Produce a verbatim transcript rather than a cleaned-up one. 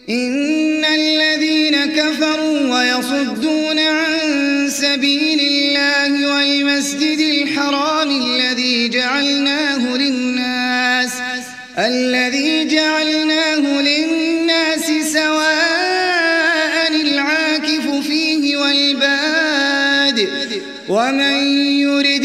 إن الذين كفروا ويصدون عن سبيل الله والمسجد الحرام الذي جعلناه للناس الذي جعلناه للناس سواء العاكف فيه والباد ومن يرد